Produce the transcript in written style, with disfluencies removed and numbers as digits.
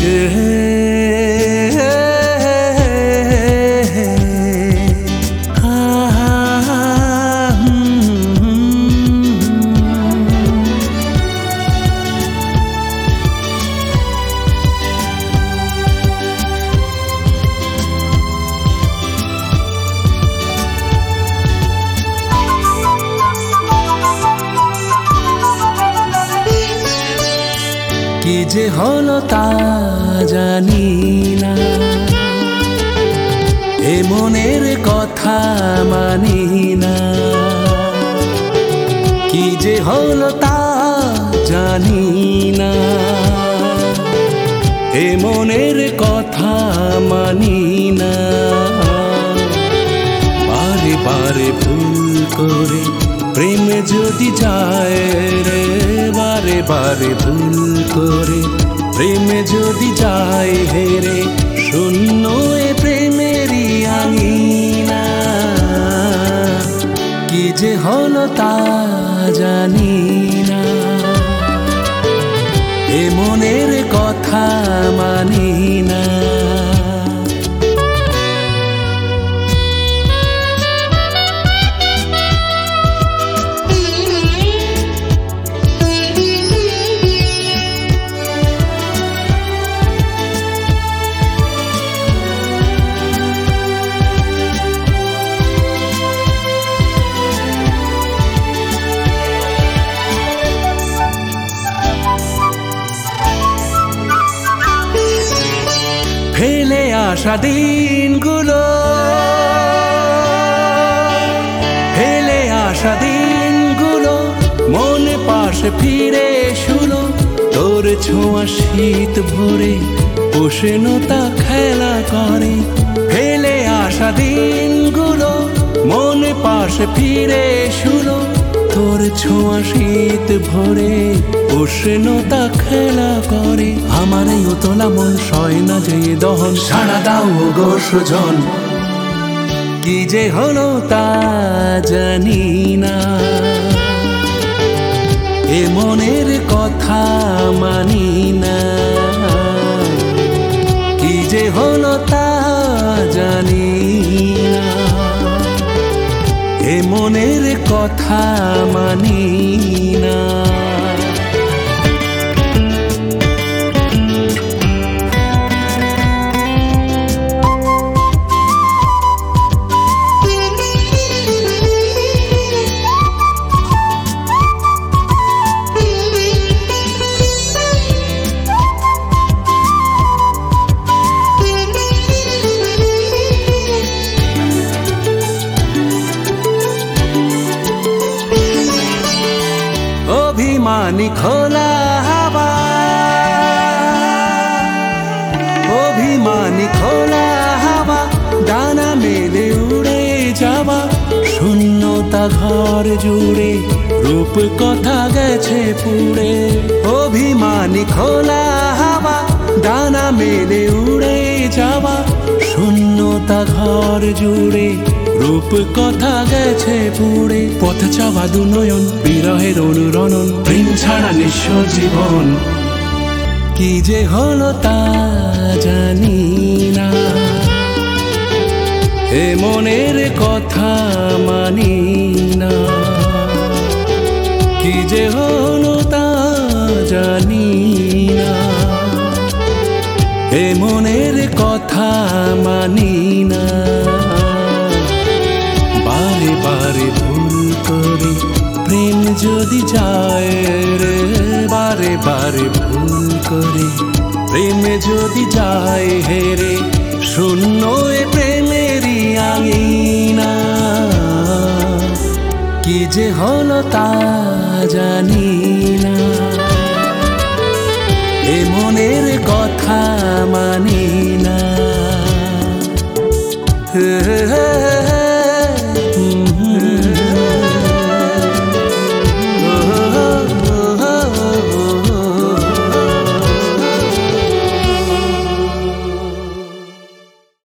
কি যে হলো তা জানি না, এ মনের কথা মানি না। কি যে হলো তা জানি না, এ মনের কথা মানি না। বারে বারে ভুল করে প্রেম যদি যায় রে, বারে বারে ভুল করে প্রেম যদি যায় হেরে, শূন্য এ প্রেমেরই আঙিনা। কি যে হলো তা জানি না, এ মনের কথা মানি না। ফেলে আসা দিনগুলো, ফেলে আসা দিনগুলো মনে পাশে ফিরে শুলো। তোর ছোঁয়া শীত ভরে উষ্ণতা খেলা করে। ফেলে আসা দিনগুলো মনে পাশে ফিরে শুলো। তোর ছোঁয়া শীত ভরে উষ্ণতা খেলা করে। আমার এই উতলা মন সয় না যে দহন, সাড়া দাও গো সুজন। কি যে হলো তা জানি না, এ মনের কথা মানি না। কি যে হলো তা জানি না, এ মনের কথা মানি না। অভিমানী খোলা হাওয়া, অভিমানী খোলা হাওয়া, ডানা মেলে উড়ে যাওয়া। শূন্যতা ঘর জুড়ে রূপ কথা গেছে পুড়ে। অভিমানী খোলা হাওয়া, ডানা মেলে উড়ে যাওয়া। শূন্যতা ঘর জুড়ে রূপ কথা গেছে পুড়ে। পথ চাওয়া দুনয়ন, বিরহের অনুরণন, প্রেম ছাড়া নিঃস্ব জীবন। কি যে হলো তা জানি না, এ মনের কথা মানি না। কি যে হলো তা জানি না, এ মনের কথা মানি না। বারে বারে ভুল করে প্রেম যদি যায় রে, বারে বারে ভুল করে প্রেম যদি যায় হেরে, শূন্য এ প্রেমেরই আঙিনা। কি যে হলো তা জানি না, এ মনের কথা মানি না।